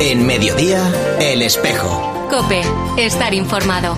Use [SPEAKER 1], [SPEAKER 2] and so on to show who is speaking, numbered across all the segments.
[SPEAKER 1] En Mediodía, El Espejo.
[SPEAKER 2] COPE, estar informado.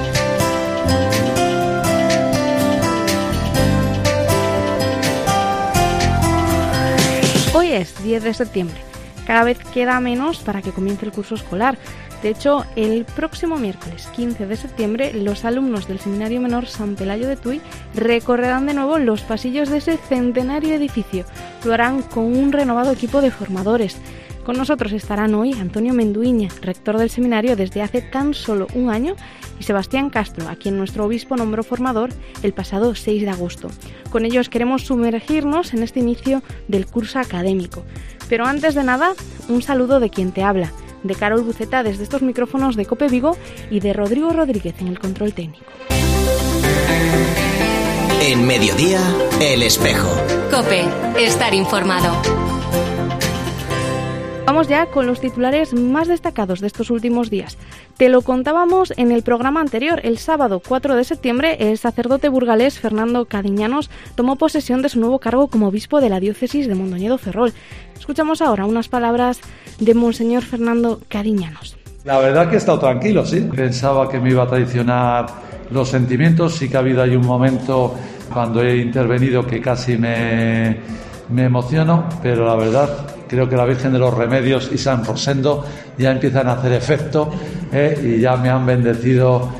[SPEAKER 3] Hoy es 10 de septiembre. Cada vez queda menos para que comience el curso escolar. De hecho, el próximo miércoles 15 de septiembre, los alumnos del Seminario Menor San Pelayo de Tui recorrerán de nuevo los pasillos de ese centenario edificio. Lo harán con un renovado equipo de formadores. Con nosotros estarán hoy Antonio Menduiña, rector del seminario desde hace tan solo un año, y Sebastián Castro, a quien nuestro obispo nombró formador el pasado 6 de agosto. Con ellos queremos sumergirnos en este inicio del curso académico. Pero antes de nada, un saludo de quien te habla, de Carol Buceta desde estos micrófonos de COPE Vigo y de Rodrigo Rodríguez en el control técnico.
[SPEAKER 1] En Mediodía, El Espejo.
[SPEAKER 2] COPE, estar informado.
[SPEAKER 3] Vamos ya con los titulares más destacados de estos últimos días. Te lo contábamos en el programa anterior. El sábado 4 de septiembre, el sacerdote burgalés Fernando Cadiñanos tomó posesión de su nuevo cargo como obispo de la diócesis de Mondoñedo-Ferrol. Escuchamos ahora unas palabras de Monseñor Fernando Cadiñanos.
[SPEAKER 4] La verdad que he estado tranquilo, sí. Pensaba que me iba a traicionar los sentimientos. Sí que ha habido ahí un momento cuando he intervenido que casi me emociono, pero la verdad creo que la Virgen de los Remedios y San Rosendo ya empiezan a hacer efecto y ya me han bendecido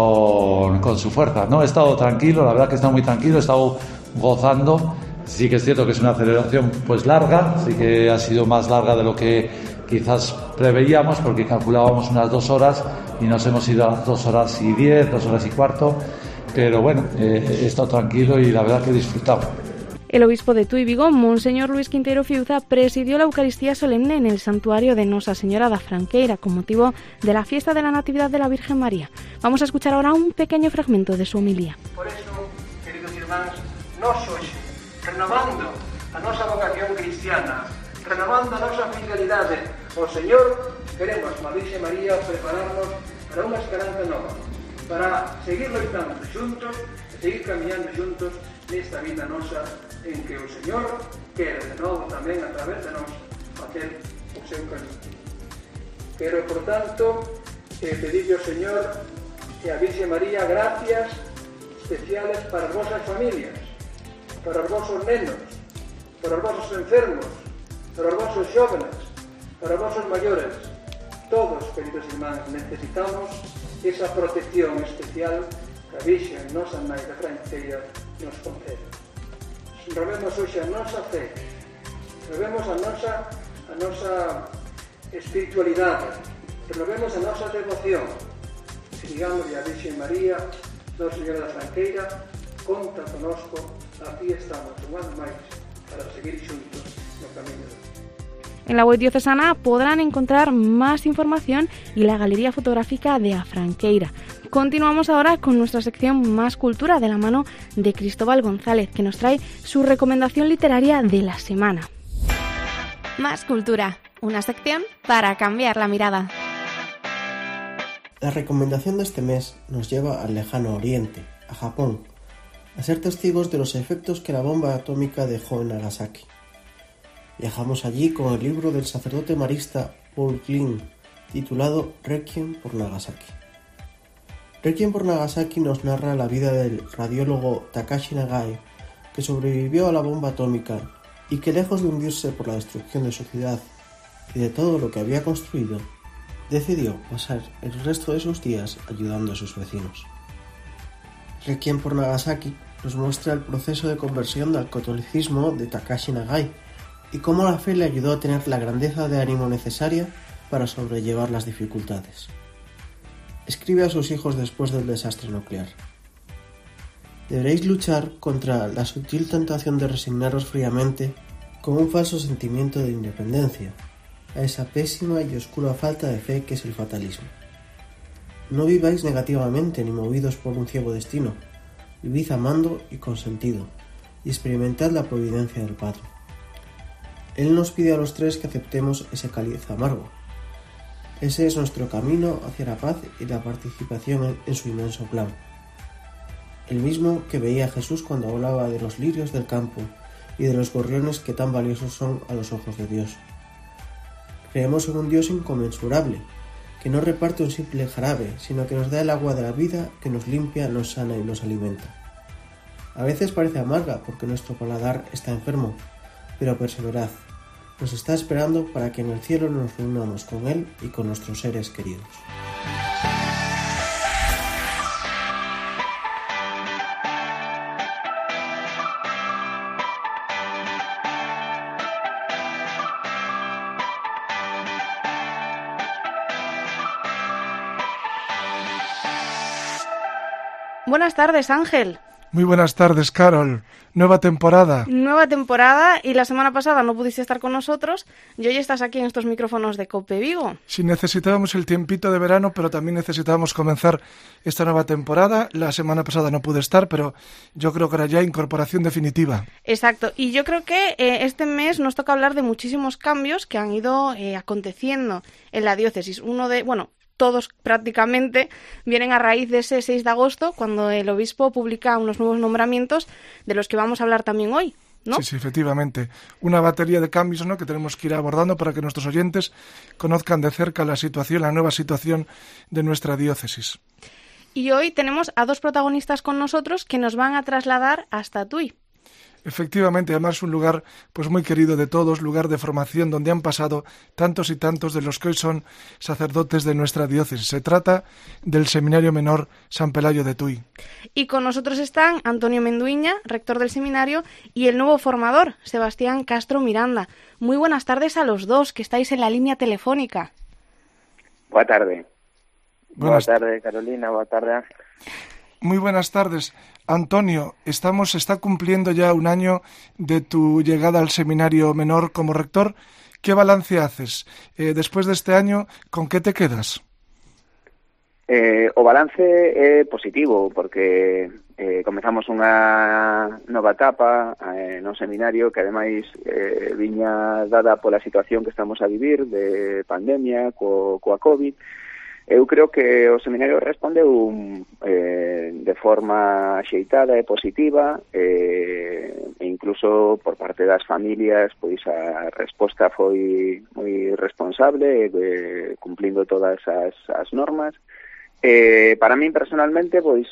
[SPEAKER 4] con su fuerza, ¿no? He estado tranquilo, la verdad que he estado muy tranquilo, he estado gozando. Sí que es cierto que es una celebración pues larga, sí que ha sido más larga de lo que quizás preveíamos, porque calculábamos unas 2 horas y nos hemos ido a 2 horas y 10, 2 horas y cuarto, pero bueno, he estado tranquilo y la verdad que he disfrutado.
[SPEAKER 3] El obispo de Tui Vigo, Monseñor Luis Quintero Fiuza, presidió la Eucaristía solemne en el santuario de Nosa Señora da Franqueira con motivo de la fiesta de la Natividad de la Virgen María. Vamos a escuchar ahora un pequeño fragmento de su homilía.
[SPEAKER 5] Por eso, queridos hermanos, nós hoxe, renovando a nosa vocación cristiana, renovando a nosa fidelidade ao Señor, queremos, a Virgen María, prepararnos para unha esperanza nova, para seguir loitando xuntos e seguir camiñando xuntos nesta vida nosa en que o Señor quere de novo tamén a través de nós facer o seu camiño. Quero, por tanto, pedirle ao Señor e a Virgen María gracias especiales para as vosas familias, para os vosos nenos, para os vosos enfermos, para os vosos xóvenes, para os vosos maiores. Todos, queridos irmáns, necesitamos esa protección especial que a Virgen, nosa Nai da Franqueira, nos concede. Renovemos hoxe a nosa fe, renovemos a nosa espiritualidade, renovemos a nosa devoción. E digamos a Virgen María, Nosa Señora da Franqueira, conta conosco, aquí estamos un ano máis para seguir xuntos no camiño.
[SPEAKER 3] En la web diocesana podrán encontrar más información y la galería fotográfica de A Franqueira. Continuamos ahora con nuestra sección Más Cultura de la mano de Cristóbal González, que nos trae su recomendación literaria de la semana.
[SPEAKER 2] Más Cultura, una sección para cambiar la mirada.
[SPEAKER 6] La recomendación de este mes nos lleva al lejano oriente, a Japón, a ser testigos de los efectos que la bomba atómica dejó en Nagasaki. Viajamos allí con el libro del sacerdote marista Paul Kling, titulado Requiem por Nagasaki. Requiem por Nagasaki nos narra la vida del radiólogo Takashi Nagai, que sobrevivió a la bomba atómica y que, lejos de hundirse por la destrucción de su ciudad y de todo lo que había construido, decidió pasar el resto de sus días ayudando a sus vecinos. Requiem por Nagasaki nos muestra el proceso de conversión al catolicismo de Takashi Nagai y cómo la fe le ayudó a tener la grandeza de ánimo necesaria para sobrellevar las dificultades. Escribe a sus hijos después del desastre nuclear: deberéis luchar contra la sutil tentación de resignaros fríamente con un falso sentimiento de independencia, a esa pésima y oscura falta de fe que es el fatalismo. No viváis negativamente ni movidos por un ciego destino, vivid amando y con sentido, y experimentad la providencia del Padre. Él nos pide a los tres que aceptemos ese cáliz amargo. Ese es nuestro camino hacia la paz y la participación en su inmenso plan. El mismo que veía Jesús cuando hablaba de los lirios del campo y de los gorriones que tan valiosos son a los ojos de Dios. Creemos en un Dios inconmensurable, que no reparte un simple jarabe, sino que nos da el agua de la vida, que nos limpia, nos sana y nos alimenta. A veces parece amarga porque nuestro paladar está enfermo, pero perseverad. Nos está esperando para que en el cielo nos reunamos con Él y con nuestros seres queridos.
[SPEAKER 3] Buenas tardes, Ángel.
[SPEAKER 7] Muy buenas tardes, Carol. Nueva temporada.
[SPEAKER 3] Nueva temporada, y la semana pasada no pudiste estar con nosotros y hoy estás aquí en estos micrófonos de COPE Vigo.
[SPEAKER 7] Sí, necesitábamos el tiempito de verano, pero también necesitábamos comenzar esta nueva temporada. La semana pasada no pude estar, pero yo creo que ahora ya incorporación definitiva.
[SPEAKER 3] Exacto, y yo creo que este mes nos toca hablar de muchísimos cambios que han ido aconteciendo en la diócesis. Todos prácticamente vienen a raíz de ese 6 de agosto, cuando el obispo publica unos nuevos nombramientos de los que vamos a hablar también hoy, ¿no?
[SPEAKER 7] Sí, efectivamente. Una batería de cambios, ¿no?, que tenemos que ir abordando para que nuestros oyentes conozcan de cerca la nueva situación de nuestra diócesis.
[SPEAKER 3] Y hoy tenemos a dos protagonistas con nosotros que nos van a trasladar hasta Tui.
[SPEAKER 7] Efectivamente, además un lugar pues muy querido de todos, lugar de formación donde han pasado tantos y tantos de los que hoy son sacerdotes de nuestra diócesis. Se trata del Seminario Menor San Pelayo de Tui.
[SPEAKER 3] Y con nosotros están Antonio Menduiña, rector del seminario, y el nuevo formador, Sebastián Castro Miranda. Muy buenas tardes a los dos, que estáis en la línea telefónica.
[SPEAKER 8] Buenas tardes. Buenas tardes, Carolina. Buenas tardes, Ángel.
[SPEAKER 7] Muy buenas tardes. Antonio, se está cumpliendo ya un año de tu llegada al Seminario Menor como rector. ¿Qué balance haces? Después de este año, ¿con qué te quedas?
[SPEAKER 8] O balance é positivo, porque comezamos unha nova etapa no seminario que ademais viña dada pola situación que estamos a vivir de pandemia coa COVID. Eu creo que o seminario respondeu de forma axeitada e positiva, e incluso por parte das familias, pois a resposta foi moi responsable, cumplindo todas as normas. Para min personalmente, pois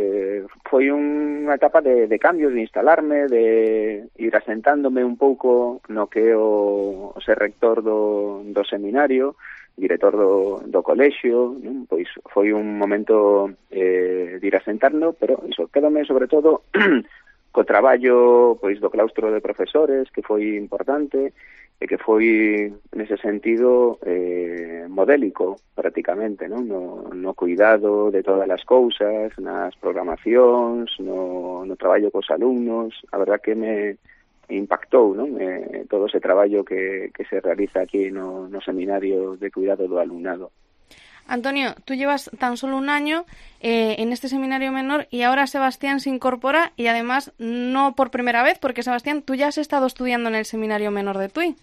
[SPEAKER 8] foi unha etapa de cambio, de instalarme, de ir asentándome un pouco no que é o ser rector do seminario, director do colexio, non? Pois foi un momento de ir asentando, pero iso, quédame sobre todo co traballo pois do claustro de profesores, que foi importante, e que foi, nese sentido, modélico, prácticamente, non? No cuidado de todas as cousas, nas programacións, no traballo cos alumnos. A verdad que me impactou, non? Todo ese traballo que se realiza aquí no seminario de cuidado do alumnado.
[SPEAKER 3] Antonio, tú llevas tan solo un año en este seminario menor y ahora Sebastián se incorpora, y además no por primera vez, porque Sebastián, tú ya has estado estudiando en el seminario menor de Tui.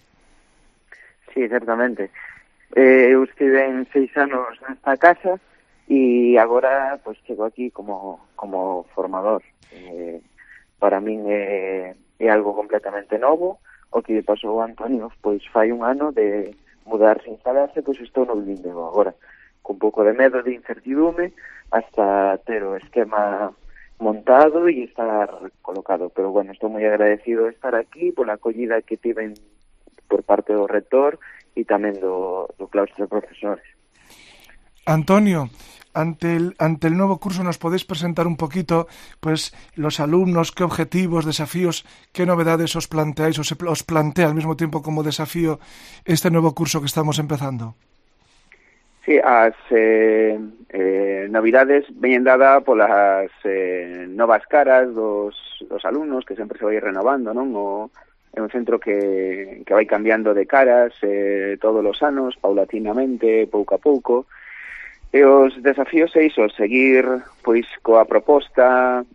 [SPEAKER 8] Sí, certamente. Eu estive en 6 anos nesta casa e agora pues chego aquí como formador. Para min é algo completamente novo. O que pasou a Antonio, pois fai un ano de mudarse e instalarse, pois estou no Blindego agora, con un pouco de medo, de incertidume, hasta ter o esquema montado e estar colocado. Pero bueno, estou moi agradecido de estar aquí pola acollida que tiven por parte do rector e tamén do claustro de profesores.
[SPEAKER 7] Antonio, ante el nuevo curso, ¿nos podéis presentar un poquito pues los alumnos, qué objetivos, desafíos, qué novedades os planteáis o se os plantea al mismo tiempo como desafío este nuevo curso que estamos empezando?
[SPEAKER 8] Sí, as novidades veñen dada polas novas caras dos alumnos, que sempre se vai renovando, non? É un centro que vai cambiando de caras todos os anos, paulatinamente, pouco a pouco. E os desafíos é iso, seguir pois coa proposta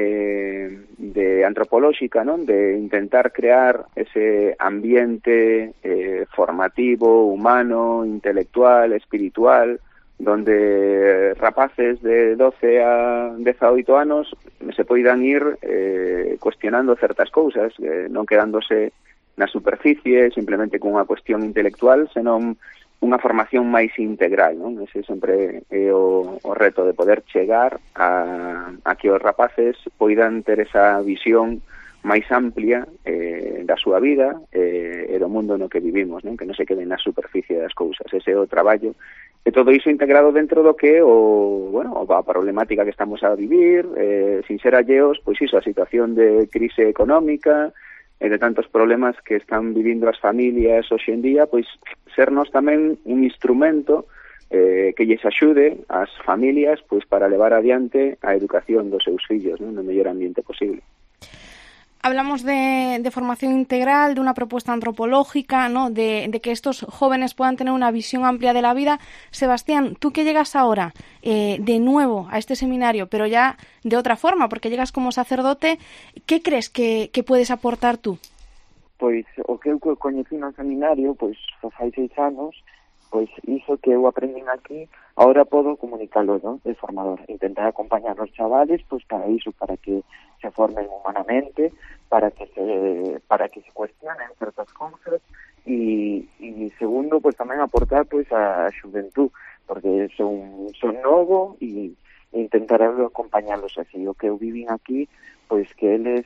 [SPEAKER 8] de antropolóxica, non? De intentar crear ese ambiente formativo, humano, intelectual, espiritual, donde rapaces de 12 a 18 anos se poidan ir cuestionando certas cousas, non quedándose na superficie, simplemente cunha cuestión intelectual, senón unha formación máis integral, non? Ese sempre é o reto de poder chegar a que os rapaces poidan ter esa visión máis amplia da súa vida e do mundo no que vivimos, non? Que non se queden na superficie das cousas. Ese é o traballo. E todo iso integrado dentro do que a problemática que estamos a vivir, sin ser alleos, pois iso, a situación de crise económica, e de tantos problemas que están vivindo as familias hoxe en día, pois sernos tamén un instrumento que lles axude ás familias pois para levar adiante a educación dos seus fillos, non? No mellor ambiente posible.
[SPEAKER 3] Hablamos de formación integral, de una propuesta antropológica, ¿no? De que estos jóvenes puedan tener una visión amplia de la vida. Sebastián, tú que llegas ahora de nuevo a este seminario, pero ya de otra forma, porque llegas como sacerdote, ¿qué crees que puedes aportar tú?
[SPEAKER 9] Pois o que eu coñeci no seminario, pois fai 6 anos, pois iso que eu aprendín aquí, ahora podo comunicalo, non? De formador, intentar acompañar os chavales, pois para iso, para que se formen humanamente, para que se cuestionen certas cousas e segundo, pois tamén aportar pois a xuventud, porque son novo e intentar acompañarlos así. O que eu vivín aquí, pois que eles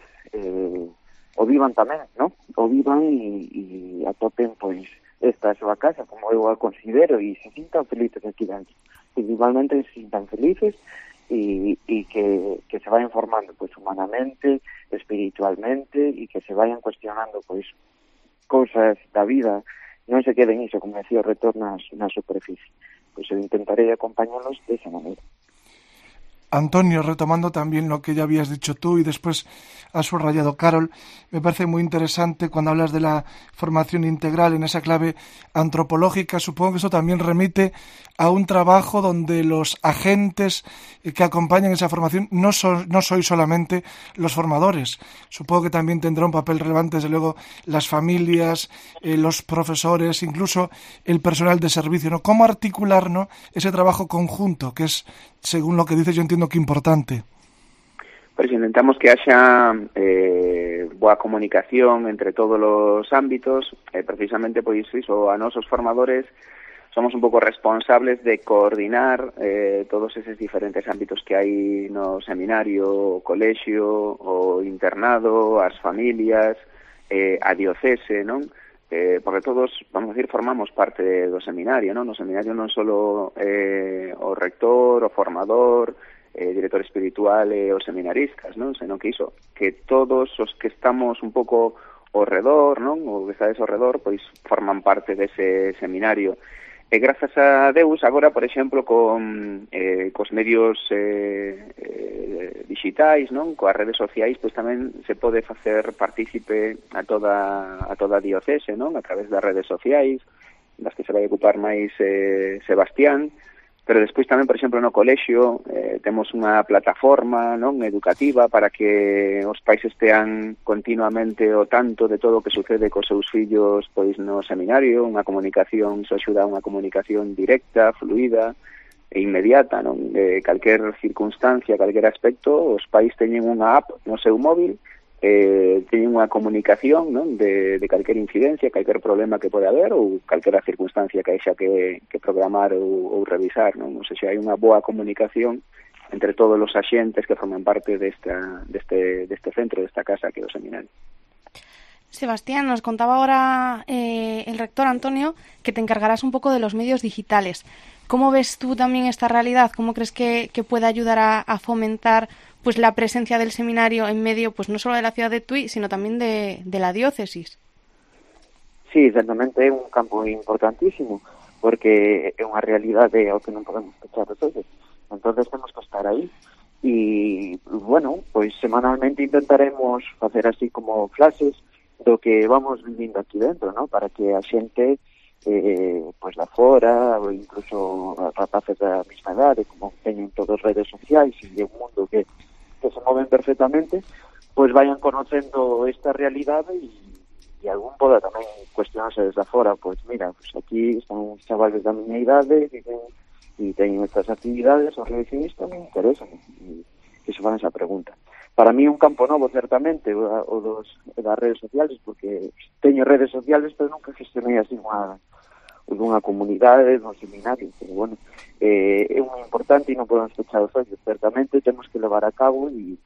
[SPEAKER 9] o vivan tamén, non? O vivan e atopen pois esta é a súa casa, como eu a considero, e se sintan felices aquí dentro. Principalmente se sintan felices e que se vayan formando pois humanamente, espiritualmente, e que se vayan cuestionando pois cousas da vida, non se queden iso, como decía, o retorno na superficie. Pois eu intentaré acompañarlos de esa maneira.
[SPEAKER 7] Antonio, retomando también lo que ya habías dicho tú y después has subrayado Carol, me parece muy interesante cuando hablas de la formación integral en esa clave antropológica. Supongo que eso también remite a un trabajo donde los agentes que acompañan esa formación no sois solamente los formadores. Supongo que también tendrá un papel relevante, desde luego, las familias, los profesores, incluso el personal de servicio, ¿no? ¿Cómo articular, ¿no?, ese trabajo conjunto, que es, según lo que dices, yo entiendo que importante?
[SPEAKER 8] Pues intentamos que haya boa comunicación entre todos los ámbitos, precisamente pois iso, a nosos formadores somos un pouco responsables de coordinar todos esos diferentes ámbitos que hai no seminario, o colexio, o internado, as familias, a diocese, non? Porque todos, vamos a decir, formamos parte do seminario, non? No seminario non solo o rector, o formador, director espiritual e os seminaristas, non? Senón que iso, que todos os que estamos un pouco ao redor, non? O que estades ao redor, pois forman parte dese seminario. E grazas a Deus, agora, por exemplo, cos medios digitais, non? Coas redes sociais, pois tamén se pode facer partícipe a toda a diocese, non? A través das redes sociais, das que se vai ocupar máis Sebastián, pero despois tamén, por exemplo, no colexio temos unha plataforma, non, educativa para que os pais estean continuamente ao tanto de todo o que sucede cos seus fillos pois no seminario, unha comunicación, iso axuda a unha comunicación directa, fluida e inmediata, non, de calquer circunstancia, calquer aspecto, os pais teñen unha app no seu móvil, teñen unha comunicación, non, de calquer incidencia, calquer problema que pode haber ou calquera circunstancia que haxa que programar ou revisar, non? O sea, hai unha boa comunicación entre todos os axentes que forman parte deste centro, desta casa que é o seminario.
[SPEAKER 3] Sebastián, nos contaba ahora el rector Antonio que te encargarás un poco de los medios digitales. ¿Cómo ves tú también esta realidad? ¿Cómo crees que puede ayudar a fomentar pues la presencia del seminario en medio, pues no solo de la ciudad de Tui, sino también de la diócesis?
[SPEAKER 9] Sí, certamente é un campo importantísimo, porque é unha realidade ao que non podemos pechar os ollos. Entonces temos que estar aí. E, bueno, pois semanalmente intentaremos facer así como flashes do que vamos vivindo aquí dentro, ¿no? Para que a xente pois da fora, ou incluso rapaces da mesma idade, como teñen todas as redes sociais e un mundo que se moven perfectamente, pois vayan conocendo esta realidade e algún poda tamén cuestionarse desde fora, pois mira, pois aquí están uns chavales da miña idade e teñen estas actividades, os religionistas me interesan, e que se fan esa pregunta. para mí un campo novo, certamente, das redes sociales, porque teño redes sociales, pero nunca gestionei así unha comunidade, un seminario, pero bueno, é moi importante e non podemos pechar os ollos, certamente temos que levar a cabo e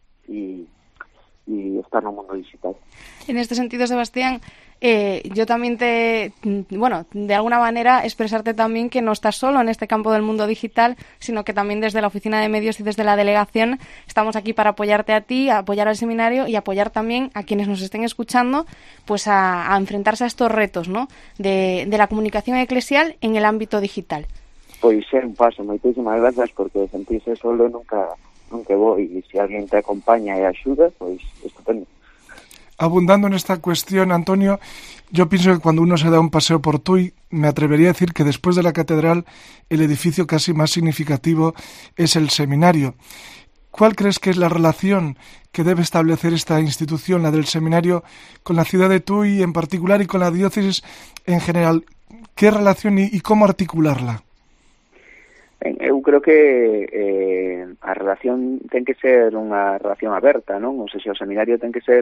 [SPEAKER 9] estar no mundo digital.
[SPEAKER 3] En este sentido, Sebastián, yo también de alguna manera expresarte también que no estás solo en este campo del mundo digital, sino que también desde la Oficina de Medios y desde la delegación estamos aquí para apoyarte a ti, a apoyar al seminario y apoyar también a quienes nos estén escuchando, pues a enfrentarse a estos retos, ¿no?, de la comunicación eclesial en el ámbito digital.
[SPEAKER 9] Pois é un paso, moitísimas gracias, porque sentirse solo nunca vou, e se alguén te acompaña e axuda, pois estupendo.
[SPEAKER 7] Abundando en esta cuestión, Antonio, yo pienso que cuando uno se da un paseo por Tui, me atrevería a decir que después de la catedral, el edificio casi más significativo es el seminario. ¿Cuál crees que es la relación que debe establecer esta institución, la del seminario, con la ciudad de Tui en particular y con la diócesis en general? ¿Qué relación y cómo articularla?
[SPEAKER 8] Eu creo que a relación ten que ser unha relación aberta, non? O sea, o seminario ten que ser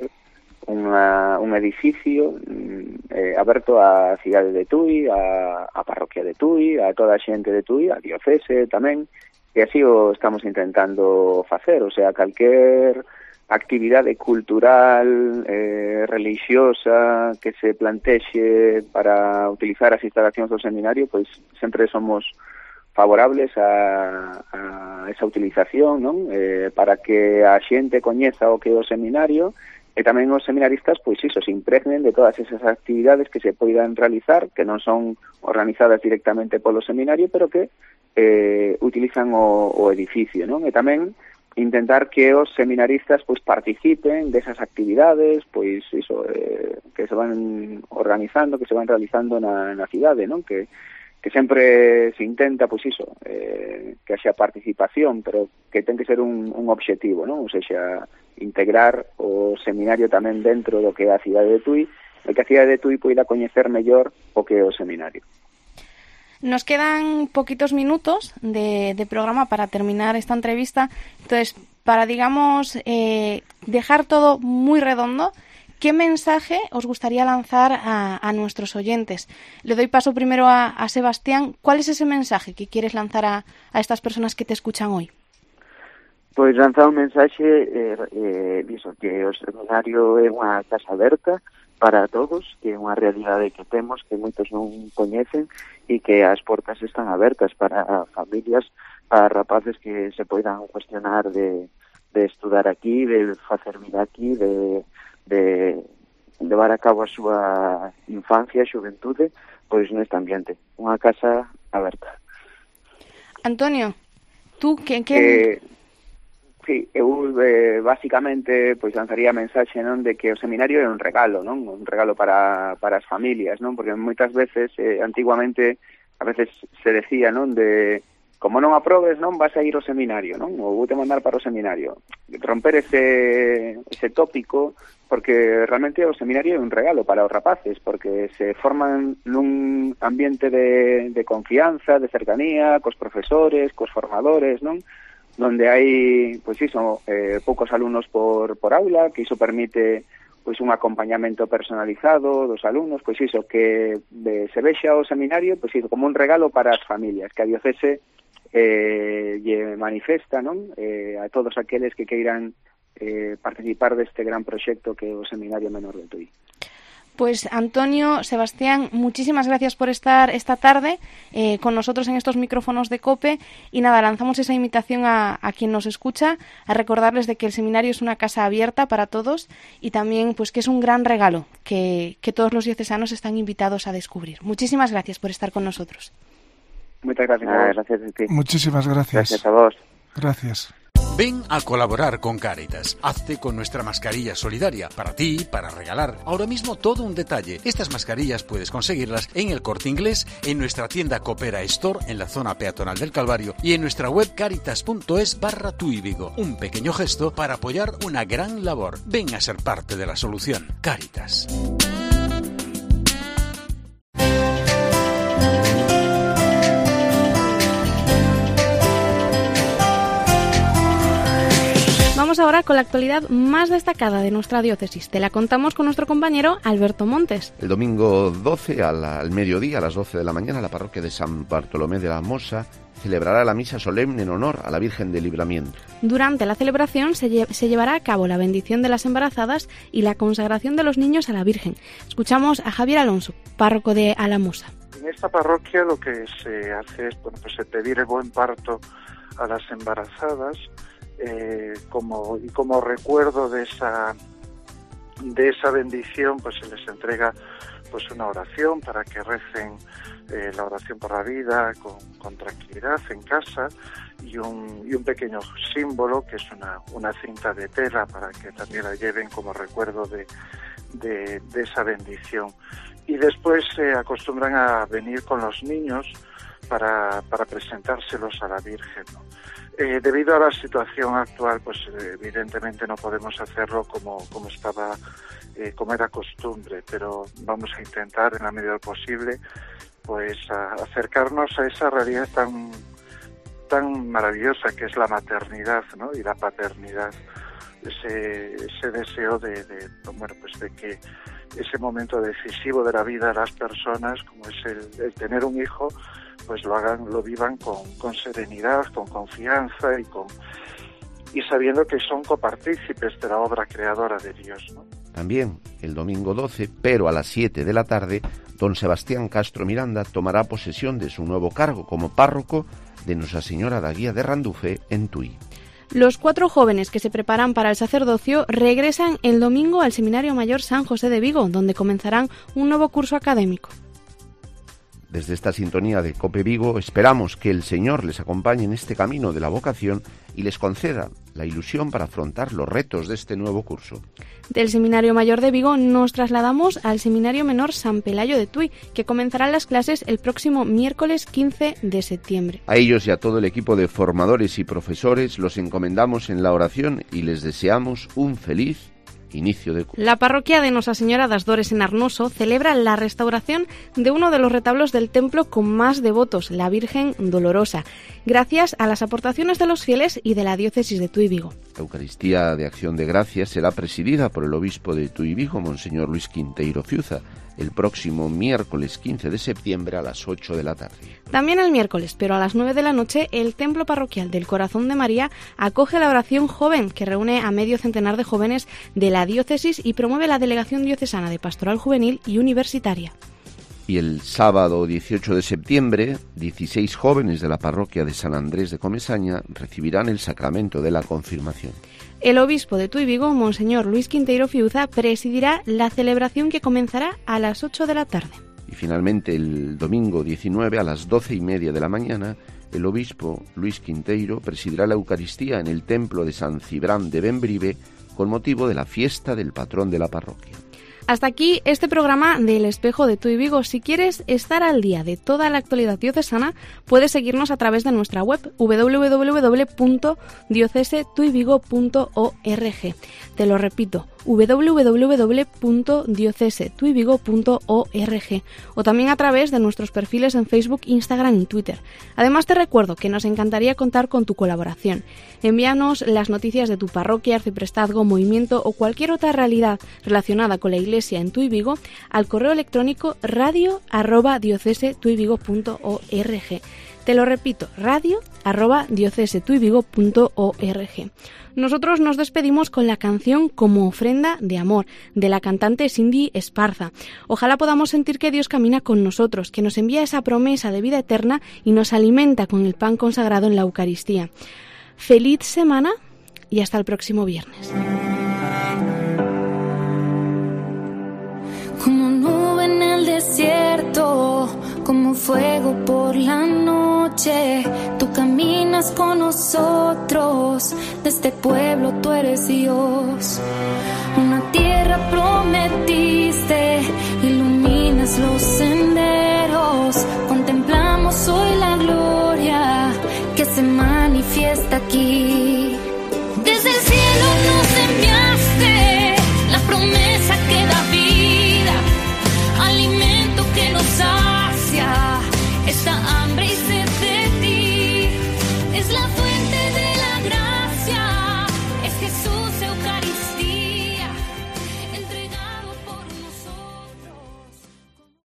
[SPEAKER 8] un edificio aberto á cidade de Tui, á parroquia de Tui, a toda a xente de Tui, a diocese tamén, e así o estamos intentando facer, o sea, calquer actividade cultural, religiosa que se plantexe para utilizar as instalacións do seminario, pois sempre somos favorables a esa utilización, non? Para que a xente coñeza o que é o seminario e tamén os seminaristas, pois iso, se impregnen de todas esas actividades que se poidan realizar, que non son organizadas directamente polo seminario, pero que utilizan o edificio, non? E tamén intentar que os seminaristas pois participen desas actividades, pois iso, que se van organizando, que se van realizando na cidade, non? Que sempre se intenta, pois iso, que haxa participación, pero que ten que ser un obxectivo, non? Ou seja, integrar o seminario tamén dentro do que é a cidade de Tui, e que a cidade de Tui poida coñecer mellor o que é o seminario.
[SPEAKER 3] Nos quedan poquitos minutos de programa para terminar esta entrevista, entonces, para, digamos, dejar todo muy redondo, ¿qué mensaje os gustaría lanzar a nuestros oyentes? Le doy paso primero a Sebastián. ¿Cuál es ese mensaje que quieres lanzar a estas personas que te escuchan hoy?
[SPEAKER 9] Pois lanzar un mensaxe diso, que o seminario é unha casa aberta para todos, que é unha realidade que temos, que moitos non coñecen, e que as portas están abertas para familias, para rapaces que se poidan cuestionar de estudar aquí, de facer vida aquí, de levar a cabo a súa infancia e xuventude, pois neste ambiente, unha casa aberta.
[SPEAKER 3] Antonio, tú que
[SPEAKER 8] Sí, eu basicamente pois lanzaría a mensaxe, non, de que o seminario é un regalo, non? Un regalo para as familias, non? Porque moitas veces antiguamente a veces se decía, non, de como non aprobes, non vas a ir ao seminario, non? Ou vou te mandar para o seminario. Romper ese tópico, porque realmente o seminario é un regalo para os rapaces, porque se forman nun ambiente de confianza, de cercanía, cos profesores, cos formadores, non? Donde hai, pois iso, poucos alumnos por aula, que iso permite pois un acompañamento personalizado dos alumnos, pois iso, que se vexa o seminario pois iso, como un regalo para as familias, que a diocese lle manifesta, non? A todos aqueles que queiran participar deste gran proxecto que é o Seminario Menor de Tui.
[SPEAKER 3] Pues Antonio, Sebastián, muchísimas gracias por estar esta tarde con nosotros en estos micrófonos de COPE y nada, lanzamos esa invitación a quien nos escucha a recordarles de que el seminario es una casa abierta para todos y también pues que es un gran regalo que todos los diocesanos están invitados a descubrir. Muchísimas gracias por estar con nosotros.
[SPEAKER 8] Muchas gracias.
[SPEAKER 9] Gracias a ti.
[SPEAKER 7] Muchísimas gracias.
[SPEAKER 9] Gracias a vos.
[SPEAKER 7] Gracias.
[SPEAKER 10] Ven a colaborar con Cáritas. Hazte con nuestra mascarilla solidaria. Para ti, para regalar. Ahora mismo todo un detalle. Estas mascarillas puedes conseguirlas en el Corte Inglés, en nuestra tienda Coopera Store en la zona peatonal del Calvario y en nuestra web caritas.es/Tui Vigo. Un pequeño gesto para apoyar una gran labor. Ven a ser parte de la solución. Cáritas.
[SPEAKER 3] Vamos Vamos ahora con la actualidad más destacada de nuestra diócesis. Te la contamos con nuestro compañero Alberto Montes.
[SPEAKER 11] El domingo 12 al mediodía, a las 12 de la mañana, la parroquia de San Bartolomé de la Mosa celebrará la misa solemne en honor a la Virgen del Libramiento.
[SPEAKER 3] Durante la celebración se llevará a cabo la bendición de las embarazadas y la consagración de los niños a la Virgen. Escuchamos a Javier Alonso, párroco de Alamosa.
[SPEAKER 12] En esta parroquia lo que se hace es pedir el buen parto a las embarazadas como recuerdo de esa bendición, pues se les entrega pues una oración para que recen la oración por la vida con tranquilidad en casa y un pequeño símbolo que es una cinta de tela para que también la lleven como recuerdo de esa bendición. Y después se acostumbran a venir con los niños para presentárselos a la Virgen, ¿no? Debido a la situación actual, pues evidentemente no podemos hacerlo como era costumbre, pero vamos a intentar en la medida de lo posible pues acercarnos a esa realidad tan maravillosa que es la maternidad, ¿no? Y la paternidad, ese deseo de que ese momento decisivo de la vida de las personas, como es el tener un hijo, pues lo vivan con serenidad, con confianza y sabiendo que son copartícipes de la obra creadora de Dios, ¿no?
[SPEAKER 11] También el domingo 12, pero a las 7 de la tarde, don Sebastián Castro Miranda tomará posesión de su nuevo cargo como párroco de Nuestra Señora da Guía de Randufé en Tui.
[SPEAKER 3] Los 4 jóvenes que se preparan para el sacerdocio regresan el domingo al Seminario Mayor San José de Vigo, donde comenzarán un nuevo curso académico.
[SPEAKER 11] Desde esta sintonía de COPE Vigo esperamos que el Señor les acompañe en este camino de la vocación y les conceda la ilusión para afrontar los retos de este nuevo curso.
[SPEAKER 3] Del Seminario Mayor de Vigo nos trasladamos al Seminario Menor San Pelayo de Tui, que comenzarán las clases el próximo miércoles 15 de septiembre.
[SPEAKER 11] A ellos y a todo el equipo de formadores y profesores los encomendamos en la oración y les deseamos un feliz inicio de curso.
[SPEAKER 3] La parroquia de Nuestra Señora das Dores en Arnoso celebra la restauración de uno de los retablos del templo con más devotos, la Virgen Dolorosa, gracias a las aportaciones de los fieles y de la diócesis de Tui Vigo.
[SPEAKER 11] La Eucaristía de Acción de Gracias será presidida por el obispo de Tui Vigo, Monseñor Luis Quinteiro Fiuza, el próximo miércoles 15 de septiembre a las 8 de la tarde.
[SPEAKER 3] También el miércoles, pero a las 9 de la noche, el Templo Parroquial del Corazón de María acoge la oración joven, que reúne a medio centenar de jóvenes de la diócesis y promueve la Delegación Diocesana de Pastoral Juvenil y Universitaria.
[SPEAKER 11] Y el sábado 18 de septiembre, 16 jóvenes de la parroquia de San Andrés de Comesaña recibirán el sacramento de la confirmación.
[SPEAKER 3] El obispo de Tui Vigo, Monseñor Luis Quinteiro Fiuza, presidirá la celebración que comenzará a las 8 de la tarde.
[SPEAKER 11] Y finalmente, el domingo 19 a las 12:30 de la mañana, el obispo Luis Quinteiro presidirá la Eucaristía en el templo de San Cibrán de Bembrive con motivo de la fiesta del patrón de la parroquia.
[SPEAKER 3] Hasta aquí este programa del Espejo de Tui Vigo. Si quieres estar al día de toda la actualidad diocesana, puedes seguirnos a través de nuestra web www.diocesetuivigo.org. Te lo repito, www.diocesetuivigo.org, o también a través de nuestros perfiles en Facebook, Instagram y Twitter. Además, te recuerdo que nos encantaría contar con tu colaboración. Envíanos las noticias de tu parroquia, arciprestazgo, movimiento o cualquier otra realidad relacionada con la Iglesia en Tui Vigo al correo electrónico radio@diocesetuivigo.org. Te lo repito, radio@diocesetuivigo.org. Nosotros nos despedimos con la canción Como ofrenda de amor, de la cantante Cindy Esparza. Ojalá podamos sentir que Dios camina con nosotros, que nos envía esa promesa de vida eterna y nos alimenta con el pan consagrado en la Eucaristía. Feliz semana y hasta el próximo viernes.
[SPEAKER 13] Como nube en el desierto, como fuego por la noche, tú caminas con nosotros, de este pueblo tú eres Dios. Una tierra prometiste, iluminas los senderos, contemplamos hoy la gloria que se manifiesta aquí. Desde el cielo nos enviaste la promesa que da vida, alimento que nos sacia esta hambre y